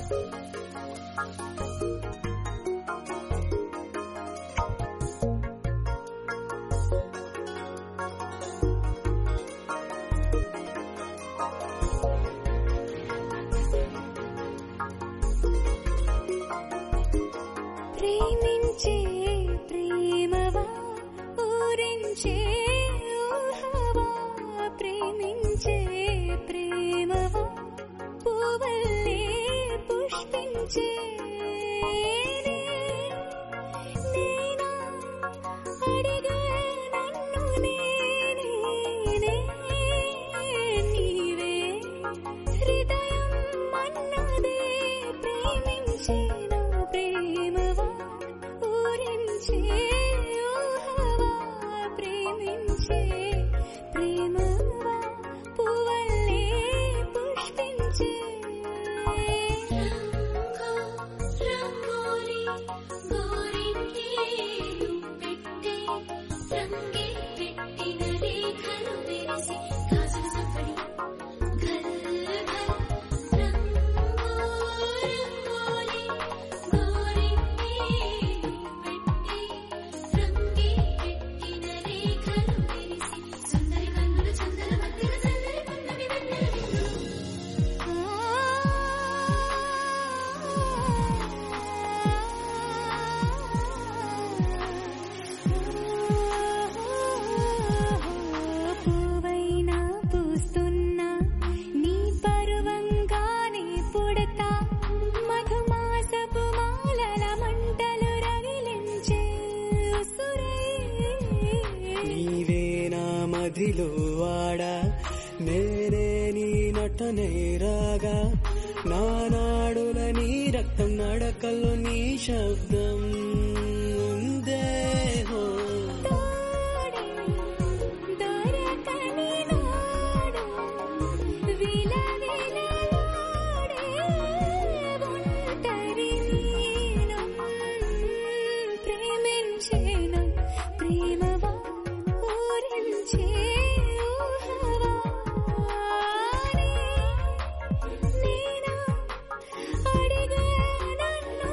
ప్రేమించే ప్రేమవా ఊరించే ఊహవా ప్రేమించే ప్రేమవా పూవల్లే పుష్పించే నేనా అడిగే నన్ను నేనే నీవే హృదయం అన్నదే ప్రేమించే ప్రేమవా ఊరించే ఊహవా ప్రేమించే ప్రేమవా పువ్వల్లే పుష్పించే రంగోలి గోరింకేలు పెట్టే రంగే పెట్టిన రేఖలు విరిసి గాజుల చప్పడి ఘల్ ఘల్ రంగోలి గోరింకేలు పెట్టే రంగే పెట్టిన రేఖలు విరిసి సుందరి కన్నుల చందన మధ్యన చల్లని పున్నమి వెన్నెల పువ్వైనా పూస్తున్నా నీ పరువంగానే పుడతా మధుమాసపు మాలల మంటలు రగిలించే ఉసురై నీవే నా మదిలో వాడా నేనే నీ నటనే రాగా నా నాడుల నీ రక్తం నడకల్లో నీ శబ్దం ఉందే హో తోడే దొరకని నాడు విలవిలలాడే ఒంటరి నేను ప్రేమించేను ప్రేమవా ఊరించే ఊహవా నేనా అడిగే నన్ను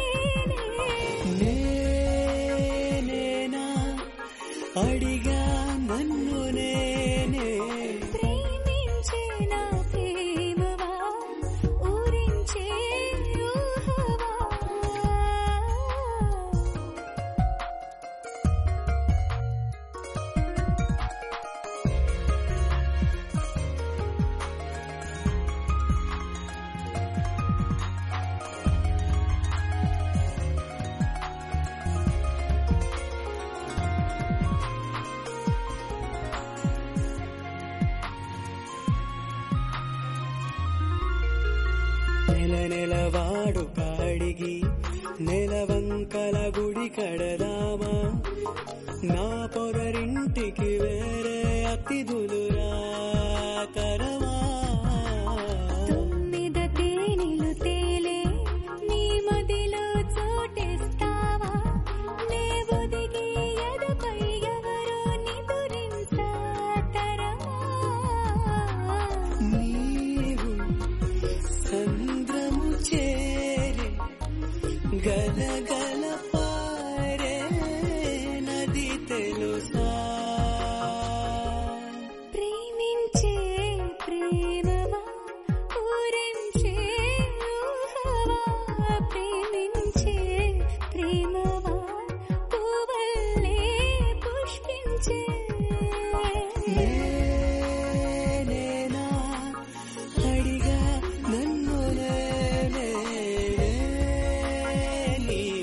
నేనేనా అడిగా నన్ను నేనే ప్రేమించే నా ప్రేమవా ఊరించే ఊహవా నెల నెలవాడు కాడిగి నెలవంకల గుడి కడదామా నా పొదరింటికి వేరే అతిథులు రాతరమా తుమ్మిద తేనెలు తేలే నీ మదిలో చోటేస్తావా నే ఒదిగి ఎదపై ఎవరో నిదురించాతరమా నీవు సంద్రము చేరి గలగల పారే నది తెలుసా ప్రేమించే ప్రేమవా ఊరించే ఊహవా ప్రేమించే ప్రేమవా పువ్వల్లే పుష్పించే నేనేనా అడిగా నన్ను నేనే నీ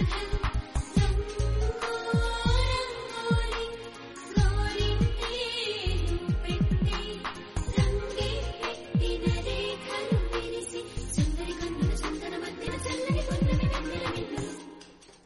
హల